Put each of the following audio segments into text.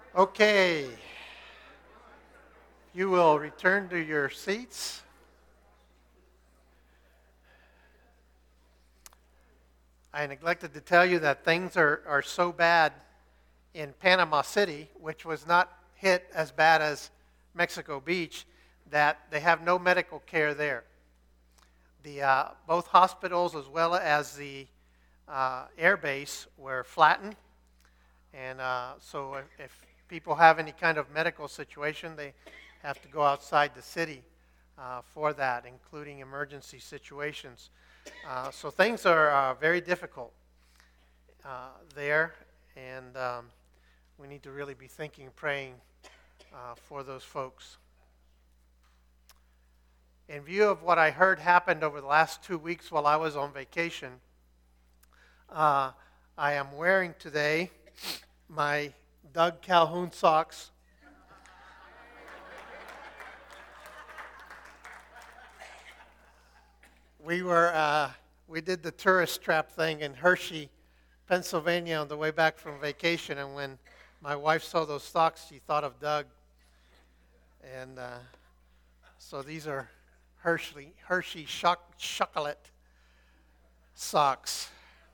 Okay, you will return to your seats. I neglected to tell you that things are so bad in Panama City, which was not hit as bad as Mexico Beach, that they have no medical care there. Both hospitals as well as the air base were flattened, and so if people have any kind of medical situation, they have to go outside the city for that, including emergency situations. So things are very difficult there, and we need to really be thinking and praying for those folks. In view of what I heard happened over the last 2 weeks while I was on vacation, I am wearing today my Doug Calhoun socks. We did the tourist trap thing in Hershey, Pennsylvania on the way back from vacation, and when my wife saw those socks, she thought of Doug. And so these are Hershey chocolate socks.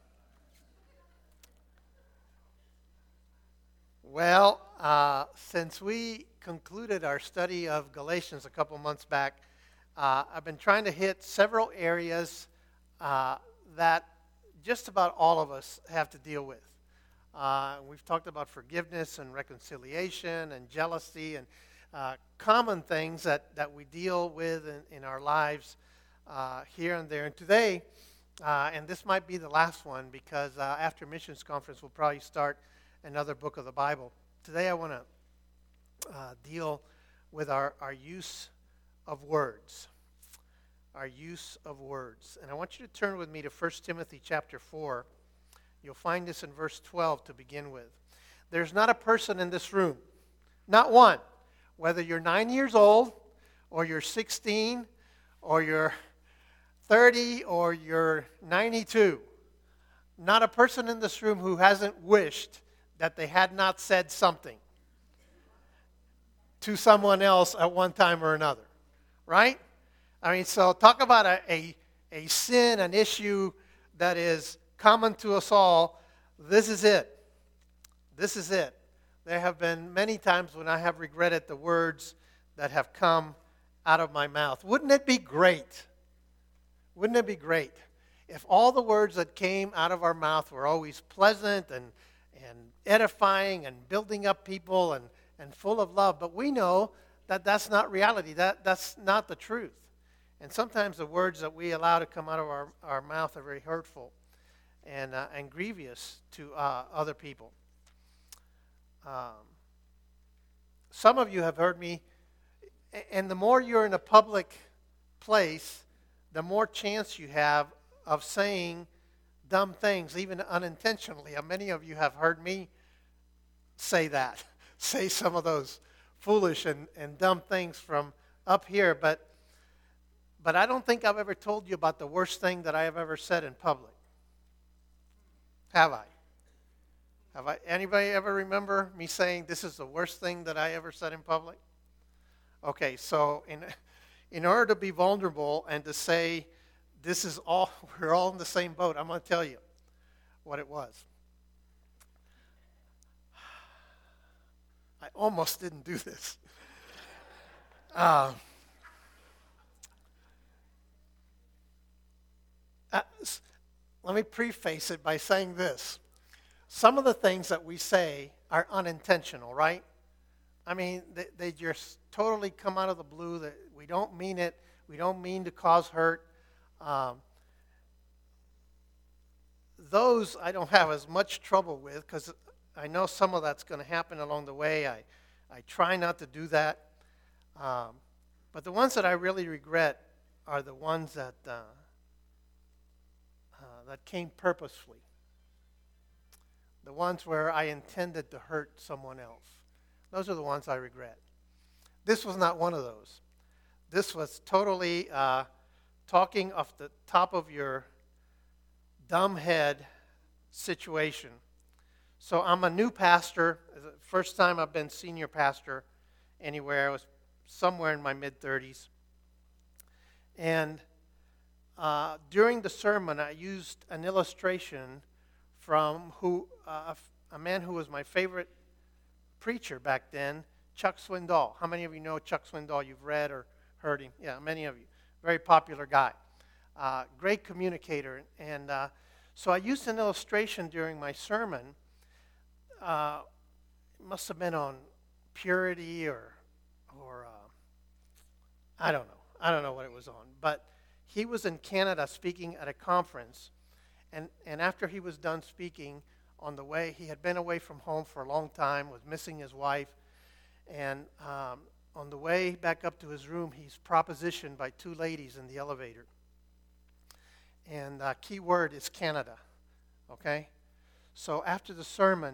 Well, since we concluded our study of Galatians a couple months back, I've been trying to hit several areas that just about all of us have to deal with. We've talked about forgiveness and reconciliation and jealousy and common things that we deal with in our lives here and there. And today, and this might be the last one because after missions conference we'll probably start another book of the Bible. Today I want to deal with our use of words. Our use of words. And I want you to turn with me to 1 Timothy chapter 4. You'll find this in verse 12 to begin with. There's not a person in this room, not one, whether you're 9 years old or you're 16 or you're 30 or you're 92, not a person in this room who hasn't wished that they had not said something to someone else at one time or another, right? I mean, so talk about a sin, an issue that is common to us all. This is it. This is it. There have been many times when I have regretted the words that have come out of my mouth. Wouldn't it be great? Wouldn't it be great if all the words that came out of our mouth were always pleasant and edifying and building up people and full of love? But we know that that's not reality. That's not the truth. And sometimes the words that we allow to come out of our mouth are very hurtful and grievous to other people. Some of you have heard me, and the more you're in a public place, the more chance you have of saying dumb things, even unintentionally. Many of you have heard me say that, say some of those foolish and dumb things from up here, but I don't think I've ever told you about the worst thing that I have ever said in public. Have I? Anybody ever remember me saying this is the worst thing that I ever said in public? Okay, so in order to be vulnerable and to say this is all, we're all in the same boat, I'm going to tell you what it was. I almost didn't do this. Let me preface it by saying this. Some of the things that we say are unintentional, right? I mean, they just totally come out of the blue. That we don't mean it. We don't mean to cause hurt. Those I don't have as much trouble with because I know some of that's going to happen along the way. I try not to do that. But the ones that I really regret are the ones that came purposefully. The ones where I intended to hurt someone else. Those are the ones I regret. This was not one of those. This was totally talking off the top of your dumb head situation. So I'm a new pastor, as the first time I've been senior pastor anywhere. I was somewhere in my mid-30s. And during the sermon, I used an illustration from a man who was my favorite preacher back then, Chuck Swindoll. How many of you know Chuck Swindoll? You've read or heard him? Yeah, many of you. Very popular guy. Great communicator. And so I used an illustration during my sermon. It must have been on purity or I don't know. I don't know what it was on. But he was in Canada speaking at a conference. And after he was done speaking, on the way, he had been away from home for a long time, was missing his wife. And on the way back up to his room, he's propositioned by two ladies in the elevator. And key word is Canada, okay? So after the sermon,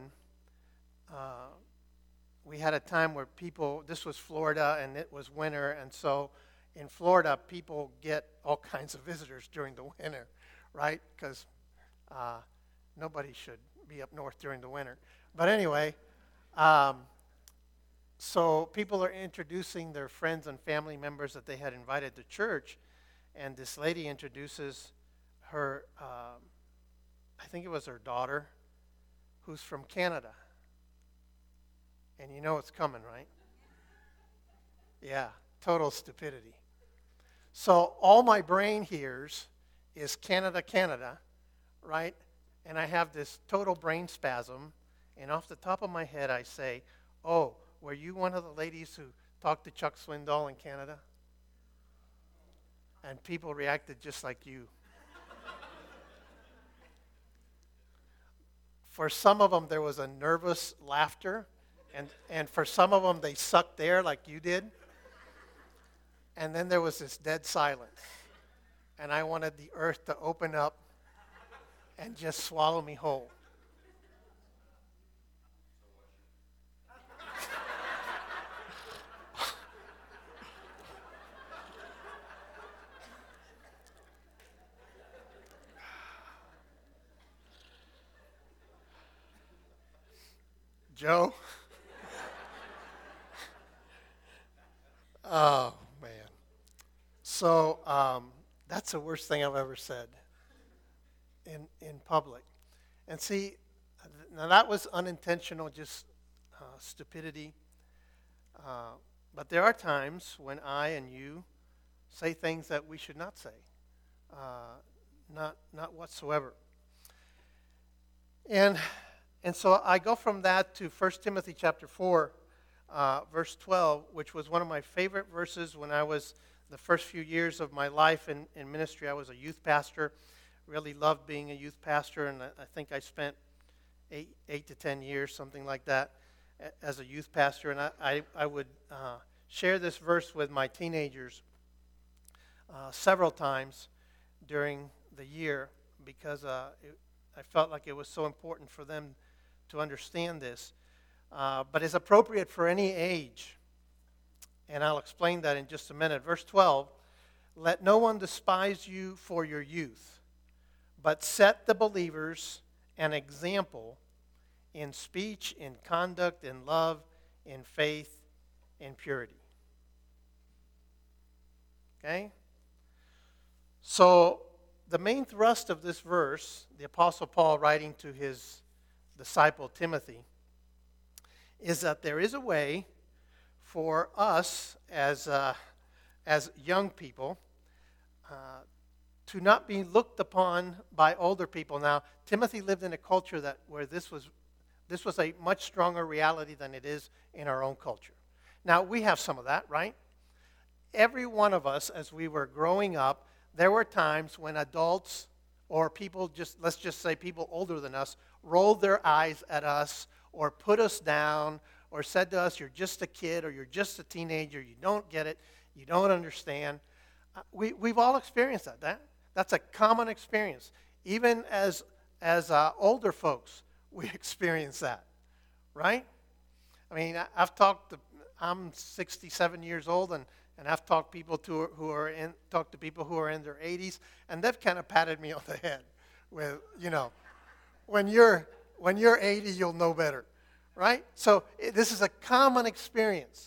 we had a time where this was Florida, and it was winter, and so in Florida, people get all kinds of visitors during the winter, right? Because nobody should be up north during the winter. But anyway, so people are introducing their friends and family members that they had invited to church, and this lady introduces her, I think it was her daughter, who's from Canada. And you know it's coming, right? Yeah, total stupidity. So all my brain hears is Canada, Canada, right? And I have this total brain spasm, and off the top of my head I say, oh, were you one of the ladies who talked to Chuck Swindoll in Canada? And people reacted just like you. For some of them, there was a nervous laughter, and for some of them, they sucked air like you did. And then there was this dead silence. And I wanted the earth to open up and just swallow me whole. Joe? Oh, man. So that's the worst thing I've ever said in public. And see, now that was unintentional, just stupidity. But there are times when I and you say things that we should not say. Not whatsoever. And so I go from that to 1 Timothy chapter 4, verse 12, which was one of my favorite verses when I was the first few years of my life in ministry. I was a youth pastor, really loved being a youth pastor, and I think I spent 8 to 10 years, something like that, as a youth pastor. And I would share this verse with my teenagers several times during the year because I felt like it was so important for them to understand this. But it's appropriate for any age. And I'll explain that in just a minute. Verse 12, let no one despise you for your youth, but set the believers an example in speech, in conduct, in love, in faith, in purity. Okay? So the main thrust of this verse, the Apostle Paul writing to his disciple Timothy, is that there is a way for us as young people to not be looked upon by older people. Now, Timothy lived in a culture where this was a much stronger reality than it is in our own culture. Now, we have some of that, right? Every one of us, as we were growing up, there were times when adults or people, let's just say people older than us, rolled their eyes at us or put us down or said to us, you're just a kid or you're just a teenager, you don't get it, you don't understand. We've all experienced that. That's a common experience. Even as older folks, we experience that, right? I mean, I'm 67 years old, and I've talked to people who are in their 80s, and they've kind of patted me on the head with, when you're 80, you'll know better, right? So this is a common experience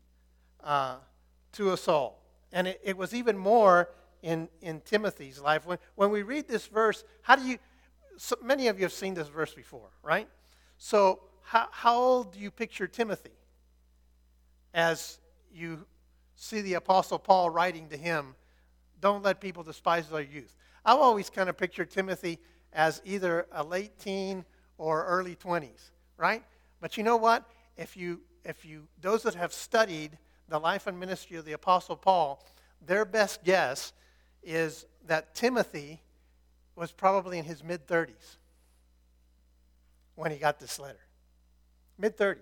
to us all. And it was even more in Timothy's life. When we read this verse, so many of you have seen this verse before, right? So how old do you picture Timothy as you see the Apostle Paul writing to him, don't let people despise their youth? I've always kind of pictured Timothy as either a late teen or early 20s, right? But you know what? If you those that have studied the life and ministry of the Apostle Paul, their best guess is that Timothy was probably in his mid-30s when he got this letter. Mid-30s.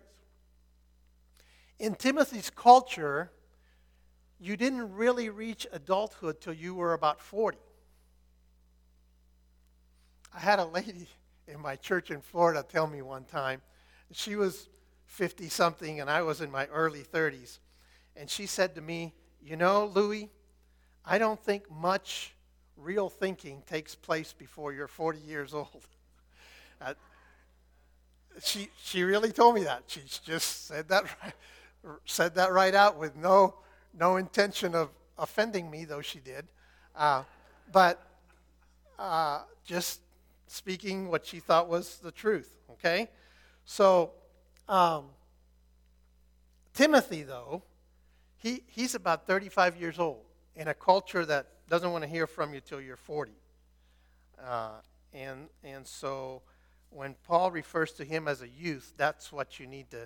In Timothy's culture, you didn't really reach adulthood till you were about 40. I had a lady in my church in Florida tell me one time, she was 50-something and I was in my early 30s, and she said to me, you know, Louis, I don't think much real thinking takes place before you're 40 years old. She really told me that. She just said that right out with no intention of offending me, though she did. But just speaking what she thought was the truth, okay? So Timothy, though, he's about 35 years old in a culture that doesn't want to hear from you till you're 40. And so when Paul refers to him as a youth, that's what you need to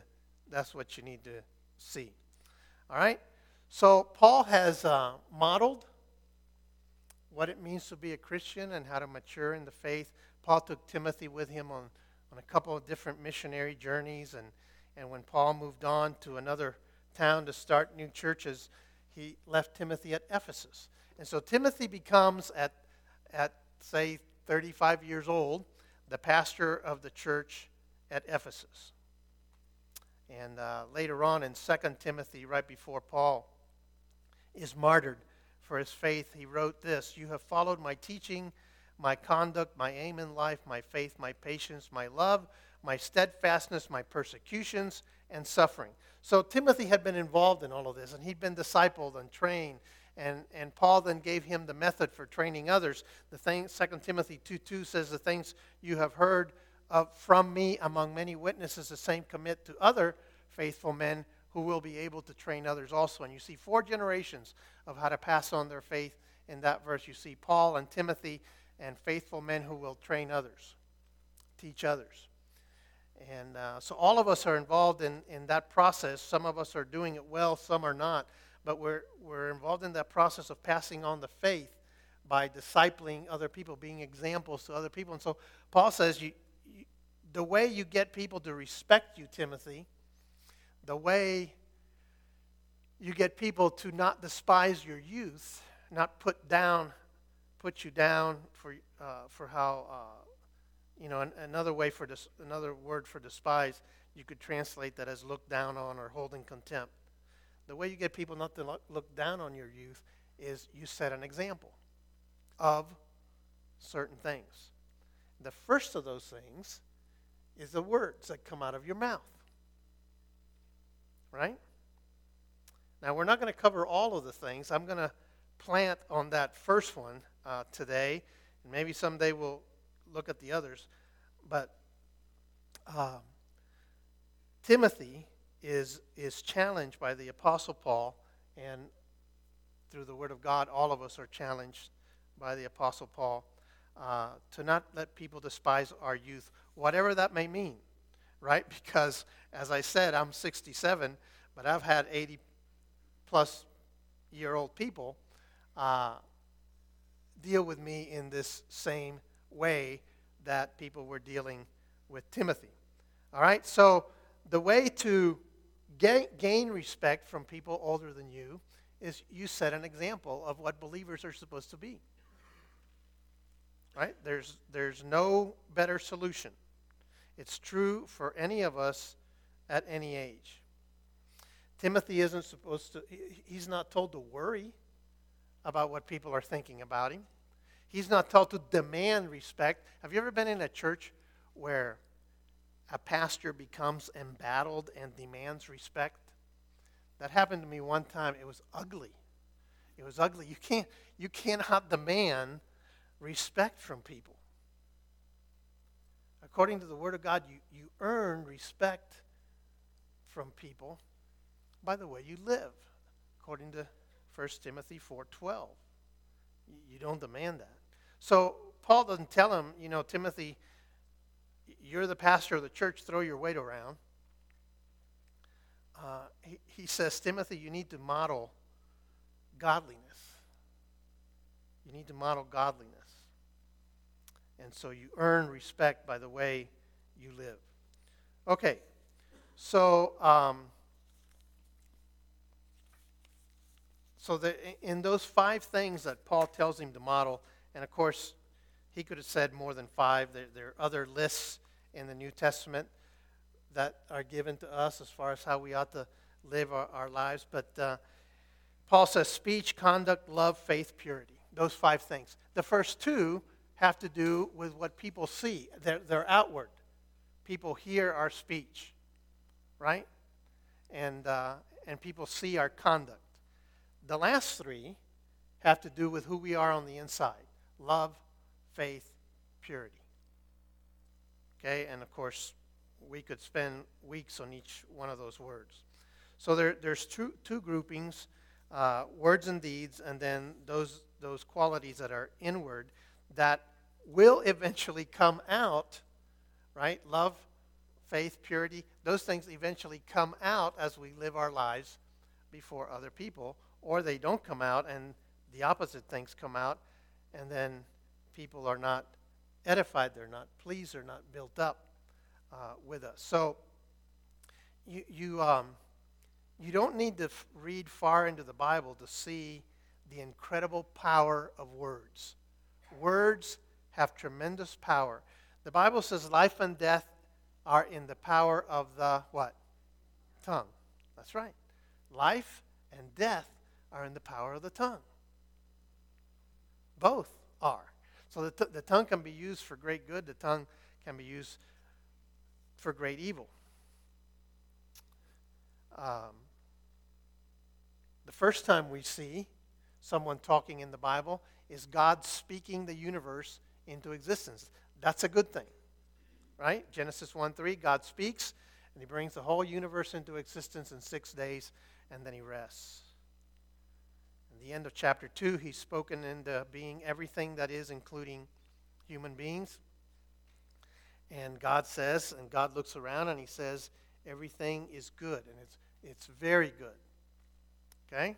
see. All right? So Paul has modeled what it means to be a Christian and how to mature in the faith. Paul took Timothy with him on a couple of different missionary journeys, and when Paul moved on to another town to start new churches, he left Timothy at Ephesus. And so Timothy becomes, at say, 35 years old, the pastor of the church at Ephesus. And later on in 2 Timothy, right before Paul is martyred for his faith, he wrote this: you have followed my teaching, my conduct, my aim in life, my faith, my patience, my love, my steadfastness, my persecutions, and suffering. So Timothy had been involved in all of this, and he'd been discipled and trained, and Paul then gave him the method for training others. 2 Timothy 2:2 says, the things you have heard from me among many witnesses, the same commit to other faithful men who will be able to train others also. And you see 4 generations of how to pass on their faith in that verse. You see Paul and Timothy and faithful men who will train others, teach others. And so all of us are involved in that process. Some of us are doing it well, some are not. But we're involved in that process of passing on the faith by discipling other people, being examples to other people. And so Paul says, the way you get people to respect you, Timothy, the way you get people to not despise your youth, not put you down for how, another word for despise, you could translate that as look down on or hold in contempt. The way you get people not to look down on your youth is you set an example of certain things. The first of those things is the words that come out of your mouth. Right? Now, we're not going to cover all of the things. I'm going to plant on that first one today, and maybe someday we'll look at the others. But Timothy is challenged by the Apostle Paul, and through the Word of God, all of us are challenged by the Apostle Paul to not let people despise our youth, whatever that may mean, right? Because, as I said, I'm 67, but I've had 80-plus-year-old people deal with me in this same way that people were dealing with Timothy. All right? So the way to gain respect from people older than you is you set an example of what believers are supposed to be. Right? There's no better solution. It's true for any of us at any age. Timothy isn't supposed to, he's not told to worry about what people are thinking about him. He's not told to demand respect. Have you ever been in a church where a pastor becomes embattled and demands respect. That happened to me one time. It was ugly. It was ugly. You cannot demand respect from people. According to the Word of God, you earn respect from people by the way you live, according to 1 Timothy 4:12. You don't demand that. So Paul doesn't tell him, Timothy, you're the pastor of the church, throw your weight around. He says, Timothy, you need to model godliness. You need to model godliness. And so you earn respect by the way you live. Okay, so in those 5 things that Paul tells him to model, and of course, he could have said more than 5. There are other lists in the New Testament that are given to us as far as how we ought to live our lives. But Paul says speech, conduct, love, faith, purity. Those 5 things. The first 2 have to do with what people see. They're outward. People hear our speech, right? And people see our conduct. The last 3 have to do with who we are on the inside. Love, faith, purity. Okay, and of course, we could spend weeks on each one of those words. So there's two groupings, words and deeds, and then those qualities that are inward that will eventually come out, right? Love, faith, purity, those things eventually come out as we live our lives before other people, or they don't come out and the opposite things come out, and then people are not edified, they're not pleased, they're not built up with us. So you don't need to read far into the Bible to see the incredible power of words. Words have tremendous power. The Bible says life and death are in the power of the what? Tongue. That's right. Life and death are in the power of the tongue. Both are. So the tongue can be used for great good. The tongue can be used for great evil. The first time we see someone talking in the Bible is God speaking the universe into existence. That's a good thing, right? Genesis 1:3, God speaks, and he brings the whole universe into existence in 6 days, and then he rests. In the end of chapter 2, he's spoken into being everything that is, including human beings. And God says, and God looks around and he says, everything is good, and it's very good. Okay?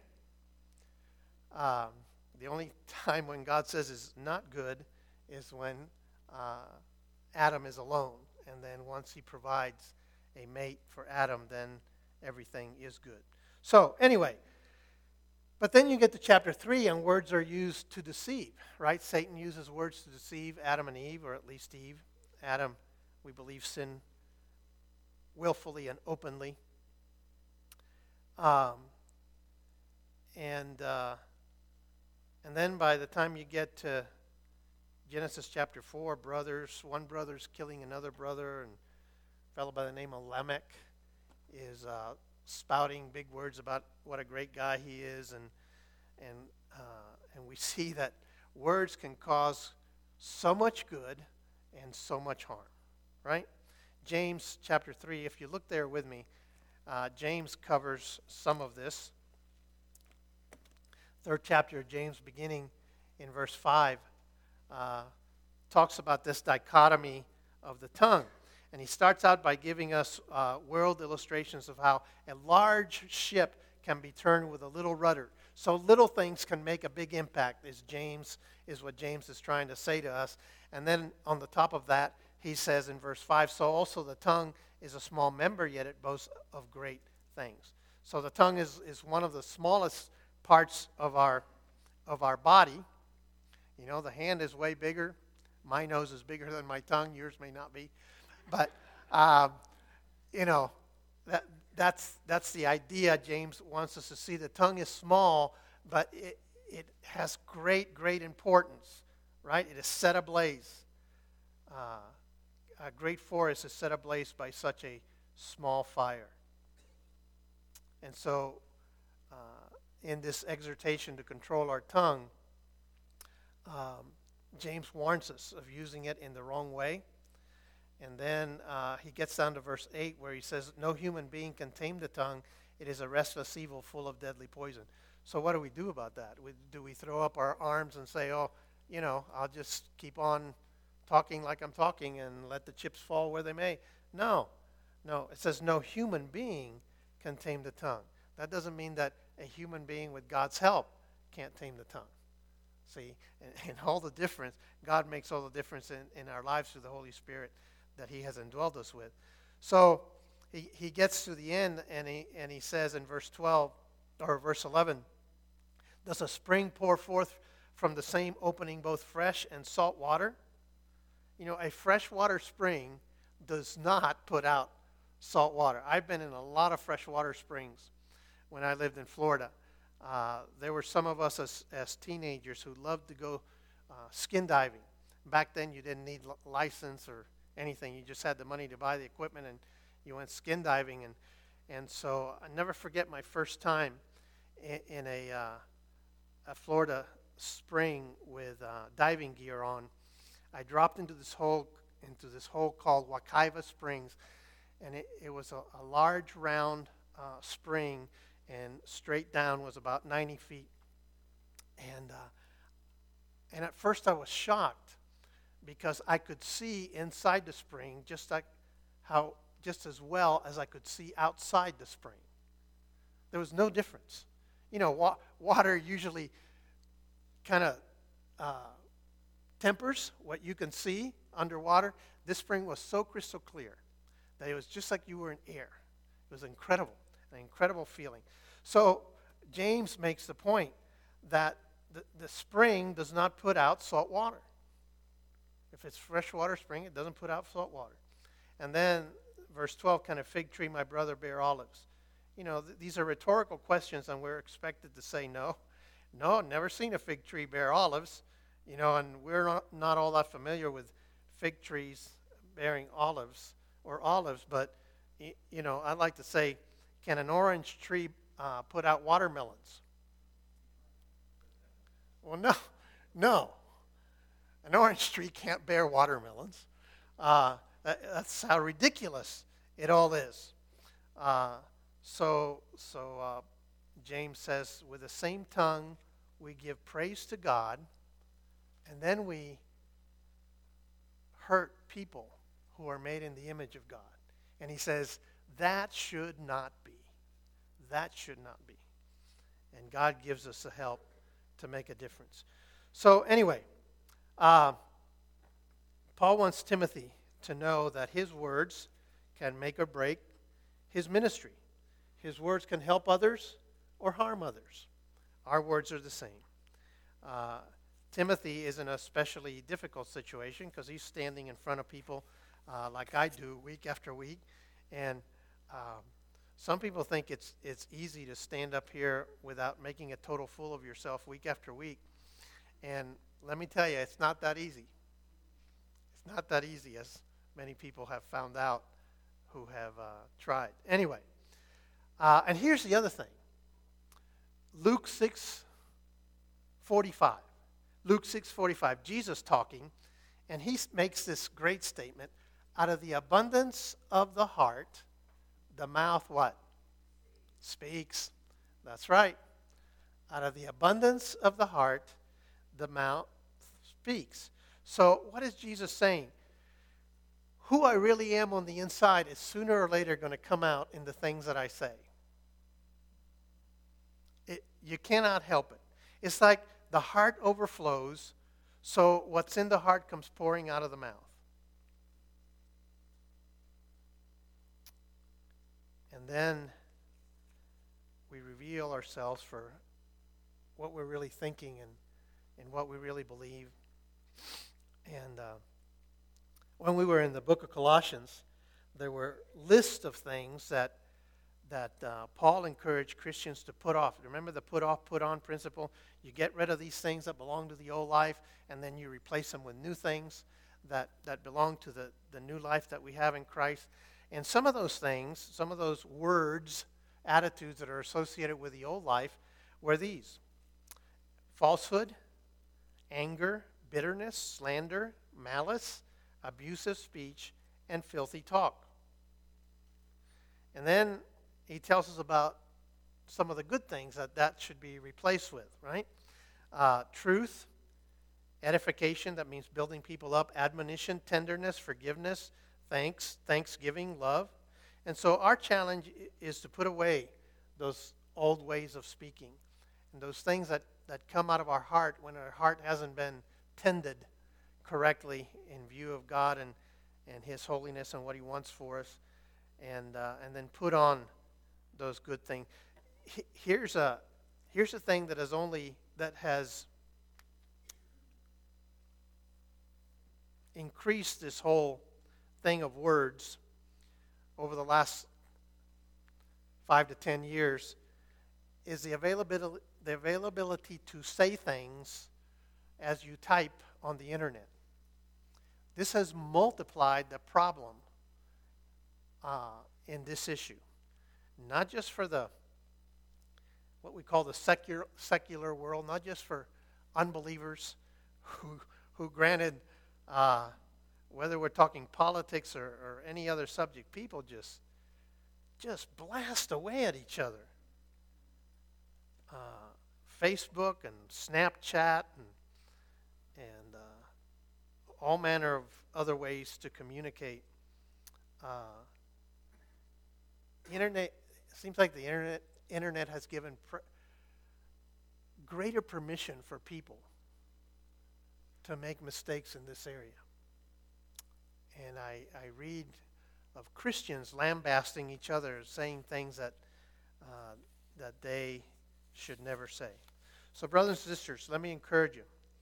The only time when God says it's not good is when Adam is alone. And then once he provides a mate for Adam, then everything is good. So, anyway, but then you get to chapter 3, and words are used to deceive, right? Satan uses words to deceive Adam and Eve, or at least Eve. Adam, we believe, sinned willfully and openly. And then by the time you get to Genesis chapter 4, one brother's killing another brother, and a fellow by the name of Lamech is spouting big words about what a great guy he is, and we see that words can cause so much good and so much harm, right? James chapter 3, if you look there with me, James covers some of this. 3rd chapter of James, beginning in verse 5, talks about this dichotomy of the tongue. And he starts out by giving us world illustrations of how a large ship can be turned with a little rudder. So little things can make a big impact, is what James is trying to say to us. And then on the top of that, he says in verse 5, so also the tongue is a small member, yet it boasts of great things. So the tongue is one of the smallest parts of our body. You know, the hand is way bigger. My nose is bigger than my tongue. Yours may not be. But, that's the idea James wants us to see. The tongue is small, but it has great, great importance, right? It is set ablaze. a great forest is set ablaze by such a small fire. And so, in this exhortation to control our tongue, James warns us of using it in the wrong way. And then he gets down to verse 8 where he says, no human being can tame the tongue. It is a restless evil full of deadly poison. So what do we do about that? Do we throw up our arms and say, oh, I'll just keep on talking like I'm talking and let the chips fall where they may? No. It says no human being can tame the tongue. That doesn't mean that a human being with God's help can't tame the tongue. See, and all the difference, God makes all the difference in our lives through the Holy Spirit that he has indwelled us with. So he gets to the end and he says in verse 12 or verse 11, does a spring pour forth from the same opening both fresh and salt water? A freshwater spring does not put out salt water. I've been in a lot of freshwater springs when I lived in Florida. There were some of us as teenagers who loved to go skin diving. Back then you didn't need license or anything. You just had the money to buy the equipment and you went skin diving. And so I never forget my first time in a Florida spring with diving gear on. I dropped into this hole called Wekiva Springs, and it was a large round spring, and straight down was about 90 feet. And at first I was shocked because I could see inside the spring just as well as I could see outside the spring. There was no difference. Water usually kind of tempers what you can see underwater. This spring was so crystal clear that it was just like you were in air. It was incredible, an incredible feeling. So James makes the point that the spring does not put out salt water. If it's freshwater spring, it doesn't put out salt water. And then verse 12, can a fig tree, my brother, bear olives? These are rhetorical questions, and we're expected to say no. No, never seen a fig tree bear olives. And we're not all that familiar with fig trees bearing olives, but, I'd like to say, can an orange tree put out watermelons? Well, no. An orange tree can't bear watermelons. That's how ridiculous it all is. So James says, with the same tongue we give praise to God, and then we hurt people who are made in the image of God. And he says, that should not be. That should not be. And God gives us the help to make a difference. So anyway, Paul wants Timothy to know that his words can make or break his ministry. His words can help others or harm others. Our words are the same. Timothy is in a especially difficult situation because he's standing in front of people like I do week after week. And some people think it's easy to stand up here without making a total fool of yourself week after week. And let me tell you, it's not that easy. It's not that easy, as many people have found out who have tried. Anyway, and here's the other thing. Luke 6:45. Luke 6:45, Jesus talking, and he makes this great statement, out of the abundance of the heart, the mouth what? Speaks. That's right. Out of the abundance of the heart, the mouth speaks. So what is Jesus saying? Who I really am on the inside is sooner or later going to come out in the things that I say. You cannot help it. It's like the heart overflows, so what's in the heart comes pouring out of the mouth. And then we reveal ourselves for what we're really thinking and what we really believe. And when we were in the book of Colossians, there were lists of things that Paul encouraged Christians to put off. Remember the put off, put on principle? You get rid of these things that belong to the old life, and then you replace them with new things that belong to the new life that we have in Christ. And some of those things, some of those words, attitudes that are associated with the old life were these: falsehood, anger, bitterness, slander, malice, abusive speech, and filthy talk. And then he tells us about some of the good things that should be replaced with, right? Truth, edification, that means building people up, admonition, tenderness, forgiveness, thanksgiving, love. And so our challenge is to put away those old ways of speaking and those things that come out of our heart when our heart hasn't been tended correctly in view of God and His holiness and what He wants for us, and then put on those good things. Here's a thing that has increased this whole thing of words over the last 5 to 10 years, is the availability to say things as you type on the internet. This has multiplied the problem in this issue, not just for what we call the secular world, not just for unbelievers who granted, whether we're talking politics or any other subject, people just blast away at each other. Facebook and Snapchat and all manner of other ways to communicate. Internet, it seems like the internet has given greater permission for people to make mistakes in this area. And I read of Christians lambasting each other, saying things that they should never say. So, brothers and sisters, let me encourage you.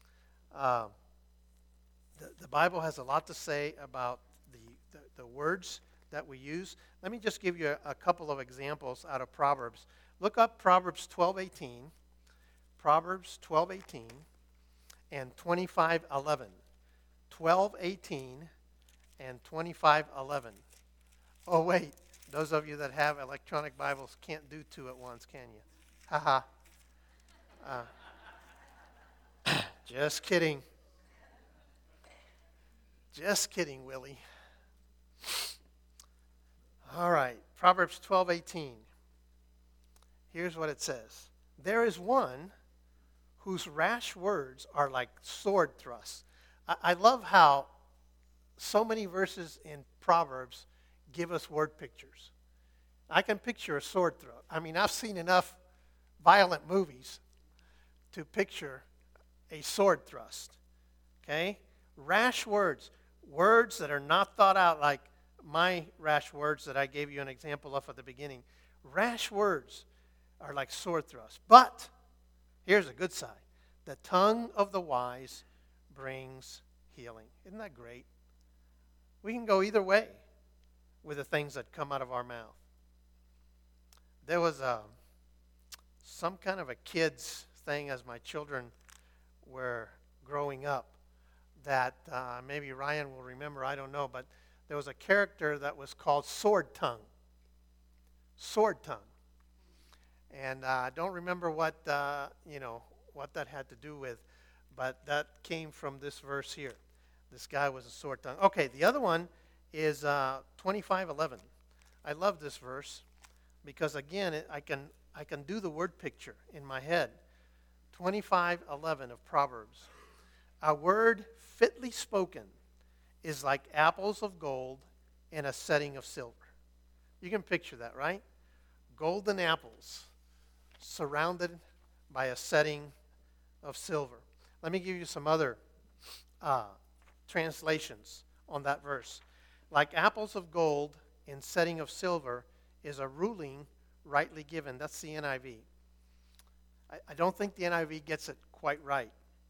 The Bible has a lot to say about the words that we use. Let me just give you a couple of examples out of Proverbs. Look up Proverbs 12:18, Proverbs 12:18, and 25:11. 12:18 and 25:11. Oh wait, those of you that have electronic Bibles can't do two at once, can you? Haha. Just kidding. Just kidding, Willie. All right, Proverbs 12:18. Here's what it says. There is one whose rash words are like sword thrusts. I love how so many verses in Proverbs give us word pictures. I can picture a sword thrust. I mean, I've seen enough violent movies to picture a sword thrust. Okay? Rash words. Words that are not thought out, like my rash words that I gave you an example of at the beginning. Rash words are like sword thrusts. But here's a good side. The tongue of the wise brings healing. Isn't that great? We can go either way with the things that come out of our mouth. There was some kind of a kids thing as my children were growing up that maybe Ryan will remember, I don't know, but there was a character that was called Sword Tongue. Sword Tongue. And I don't remember what that had to do with, but that came from this verse here. This guy was a sword tongue. Okay, the other one is 25:11. I love this verse because, again, I can do the word picture in my head. 25:11 of Proverbs. A word fitly spoken is like apples of gold in a setting of silver. You can picture that, right? Golden apples surrounded by a setting of silver. Let me give you some other translations on that verse. Like apples of gold in setting of silver is a ruling rightly given. That's the NIV. I don't think the NIV gets it quite right.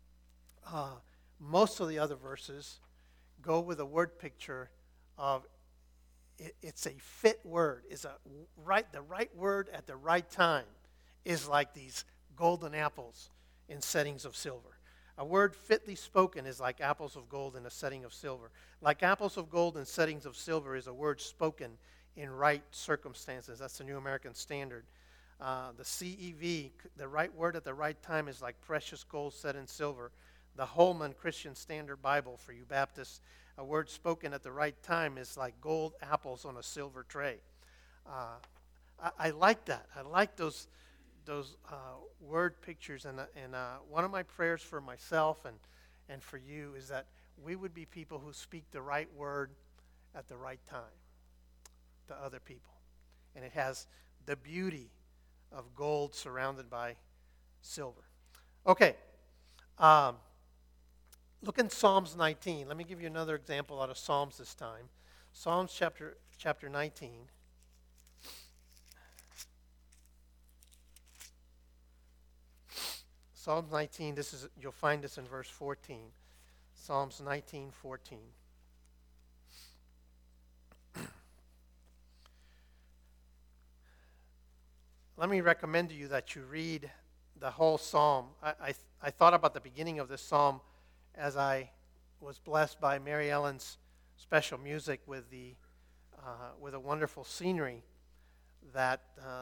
Most of the other verses go with a word picture of it's a fit word. It's the right word at the right time is like these golden apples in settings of silver. A word fitly spoken is like apples of gold in a setting of silver. Like apples of gold in settings of silver is a word spoken in right circumstances. That's the New American Standard. The CEV, the right word at the right time, is like precious gold set in silver. The Holman Christian Standard Bible for you Baptists, a word spoken at the right time is like gold apples on a silver tray. I like that. I like those word pictures. And one of my prayers for myself and for you is that we would be people who speak the right word at the right time to other people. And it has the beauty of gold surrounded by silver. Okay. Look in Psalms 19. Let me give you another example out of Psalms this time. Psalms chapter 19. Psalms 19, you'll find this in verse 14. Psalms 19:14. Let me recommend to you that you read the whole psalm. I thought about the beginning of this psalm as I was blessed by Mary Ellen's special music with a wonderful scenery that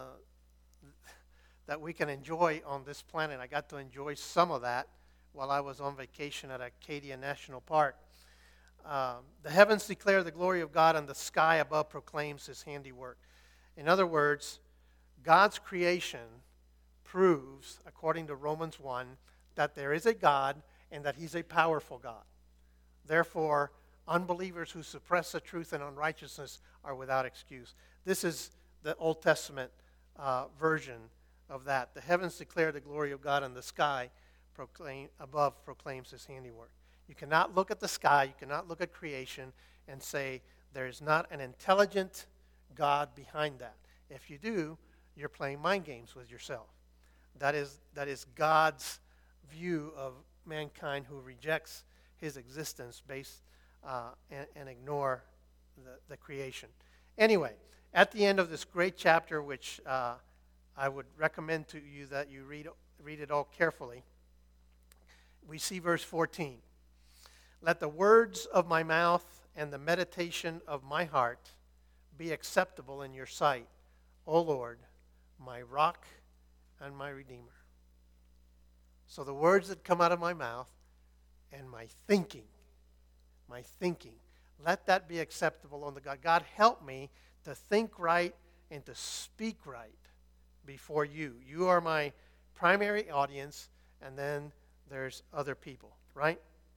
we can enjoy on this planet. I got to enjoy some of that while I was on vacation at Acadia National Park. The heavens declare the glory of God, and the sky above proclaims his handiwork. In other words, God's creation proves, according to Romans 1, that there is a God and that he's a powerful God. Therefore, unbelievers who suppress the truth and unrighteousness are without excuse. This is the Old Testament version of that. The heavens declare the glory of God, and the sky above proclaims his handiwork. You cannot look at the sky, you cannot look at creation and say there is not an intelligent God behind that. If you do, you're playing mind games with yourself. That is God's view of mankind who rejects his existence and ignore the creation. Anyway, at the end of this great chapter, which I would recommend to you that you read it all carefully, we see verse 14. Let the words of my mouth and the meditation of my heart be acceptable in your sight, O Lord, my rock and my redeemer. So the words that come out of my mouth and my thinking, let that be acceptable unto God. God, help me to think right and to speak right before you. You are my primary audience, and then there's other people, right?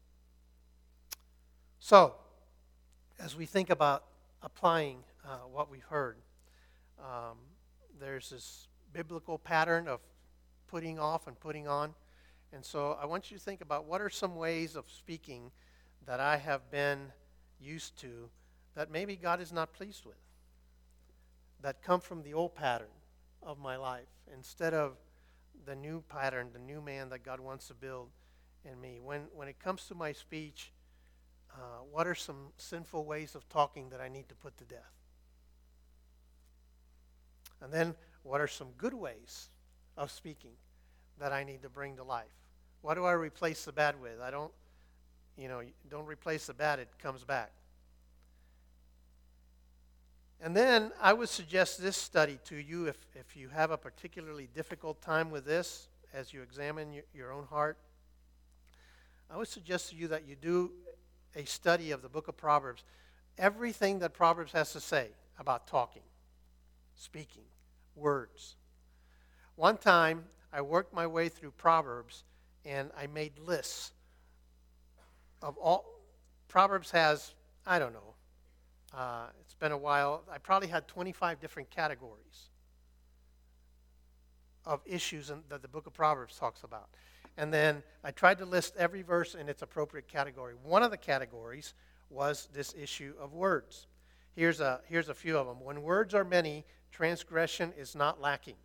So, as we think about applying what we've heard, there's this biblical pattern of putting off and putting on. And so I want you to think about what are some ways of speaking that I have been used to that maybe God is not pleased with, that come from the old pattern of my life instead of the new pattern, the new man that God wants to build in me. When it comes to my speech, what are some sinful ways of talking that I need to put to death? And then what are some good ways of speaking that I need to bring to life? What do I replace the bad with? Don't replace the bad, it comes back. And then I would suggest this study to you if you have a particularly difficult time with this as you examine your own heart. I would suggest to you that you do a study of the book of Proverbs. Everything that Proverbs has to say about talking, speaking, words. One time, I worked my way through Proverbs, and I made lists of all. Proverbs has, I don't know, it's been a while. I probably had 25 different categories of issues that the book of Proverbs talks about. And then I tried to list every verse in its appropriate category. One of the categories was this issue of words. Here's a few of them. When words are many, transgression is not lacking.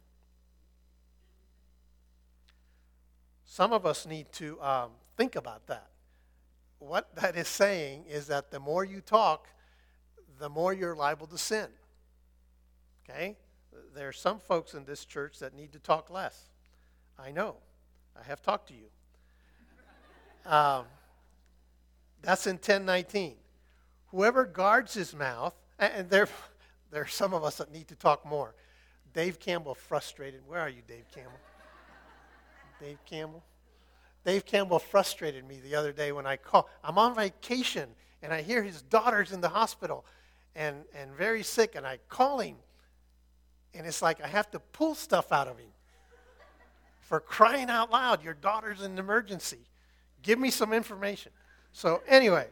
Some of us need to think about that. What that is saying is that the more you talk, the more you're liable to sin. Okay? There are some folks in this church that need to talk less. I know. I have talked to you. Um, that's in 10:19. Whoever guards his mouth, and there are some of us that need to talk more. Dave Campbell frustrated. Where are you, Dave Campbell? Dave Campbell? Dave Campbell frustrated me the other day when I call. I'm on vacation, and I hear his daughter's in the hospital and very sick, and I call him, and it's like I have to pull stuff out of him. For crying out loud, your daughter's in an emergency. Give me some information. So anyway,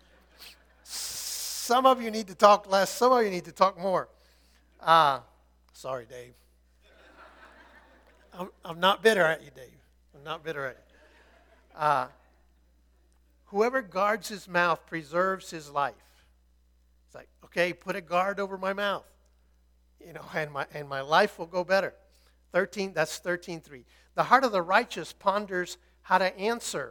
some of you need to talk less. Some of you need to talk more. Sorry, Dave. I'm not bitter at you, Dave. I'm not bitter at you. Whoever guards his mouth preserves his life. It's like, okay, put a guard over my mouth, and my life will go better. 13. That's 13:3. The heart of the righteous ponders how to answer,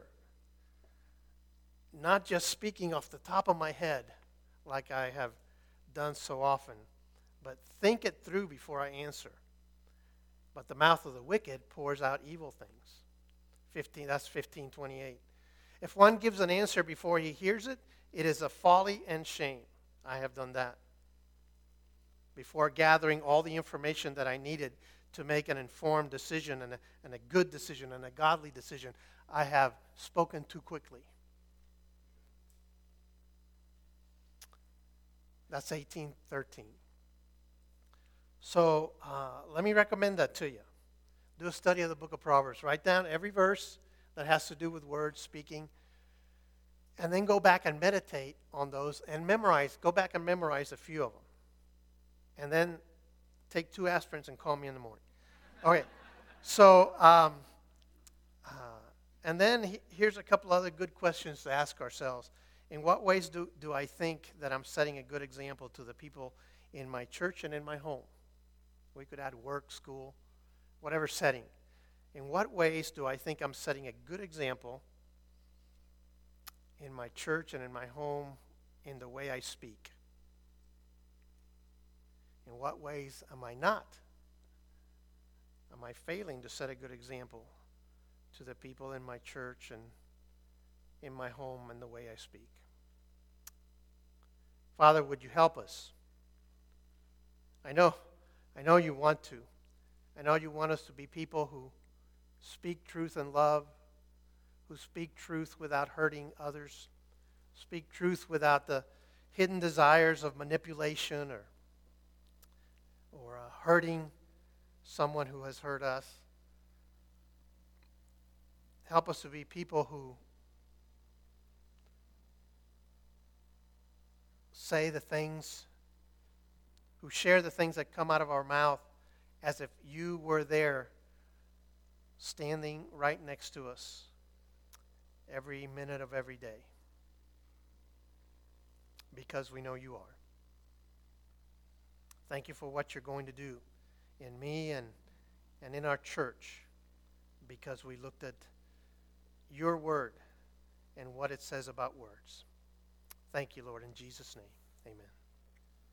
not just speaking off the top of my head, like I have done so often, but think it through before I answer. But the mouth of the wicked pours out evil things. 15. That's 15:28. If one gives an answer before he hears it, it is a folly and shame. I have done that. Before gathering all the information that I needed to make an informed decision and a good decision and a godly decision, I have spoken too quickly. That's 18:13. So let me recommend that to you. Do a study of the book of Proverbs. Write down every verse that has to do with words, speaking, and then go back and meditate on those and memorize. Go back and memorize a few of them. And then take 2 aspirins and call me in the morning. Okay. So, and then here's a couple other good questions to ask ourselves. In what ways do I think that I'm setting a good example to the people in my church and in my home? We could add work, school, whatever setting. In what ways do I think I'm setting a good example in my church and in my home in the way I speak? In what ways am I not? Am I failing to set a good example to the people in my church and in my home and the way I speak? Father, would you help us? I know you want to. I know you want us to be people who speak truth in love, who speak truth without hurting others, speak truth without the hidden desires of manipulation or hurting someone who has hurt us. Help us to be people who say the things, who share the things that come out of our mouth as if you were there standing right next to us every minute of every day, because we know you are. Thank you for what you're going to do in me and in our church, because we looked at your word and what it says about words. Thank you, Lord, in Jesus' name. Amen.